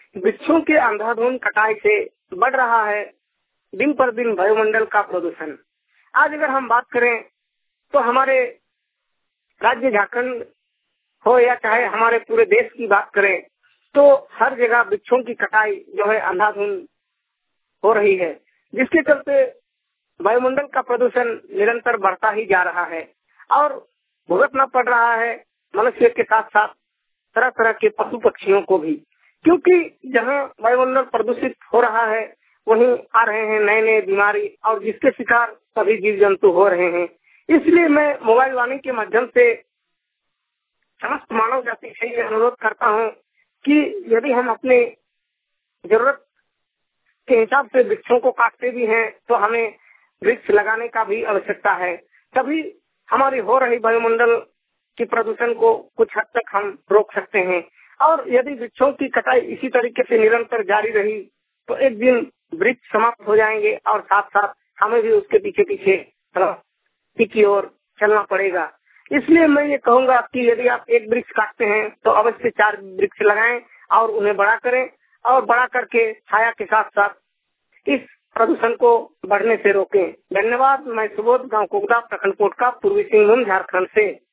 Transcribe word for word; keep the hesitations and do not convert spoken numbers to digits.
वृक्षों के अंधाधुंध कटाई से बढ़ रहा है दिन पर दिन वायुमंडल का प्रदूषण। आज अगर हम बात करें तो हमारे राज्य झारखंड हो या चाहे हमारे पूरे देश की बात करें तो हर जगह वृक्षों की कटाई जो है अंधाधुंध हो रही है, जिसके चलते वायुमंडल का प्रदूषण निरंतर बढ़ता ही जा रहा है और भुगतना पड़ रहा है मनुष्य के साथ साथ तरह तरह के पशु पक्षियों को भी, क्योंकि जहां वायुमंडल प्रदूषित हो रहा है वहीं आ रहे हैं नए नए बीमारी और जिसके शिकार सभी जीव जंतु हो रहे हैं। इसलिए मैं मोबाइल वाणी के माध्यम से समस्त मानव जाति से ये अनुरोध करता हूँ कि यदि हम अपने जरूरत के हिसाब से वृक्षों को काटते भी हैं तो हमें वृक्ष लगाने का भी आवश्यकता है, तभी हमारी हो रही वायुमंडल की प्रदूषण को कुछ हद तक हम रोक सकते हैं। और यदि वृक्षों की कटाई इसी तरीके से निरंतर जारी रही तो एक दिन वृक्ष समाप्त हो जाएंगे और साथ साथ हमें भी उसके पीछे पीछे की ओर चलना पड़ेगा। इसलिए मैं ये कहूंगा कि यदि आप एक वृक्ष काटते हैं तो अवश्य चार वृक्ष लगाएं और उन्हें बड़ा करें और बड़ा करके छाया के साथ साथ इस प्रदूषण को बढ़ने से रोकें। धन्यवाद। मैं सुबोध, गांव कुगदा, प्रखंड कोटका, पूर्वी सिंहभूम, झारखंड से।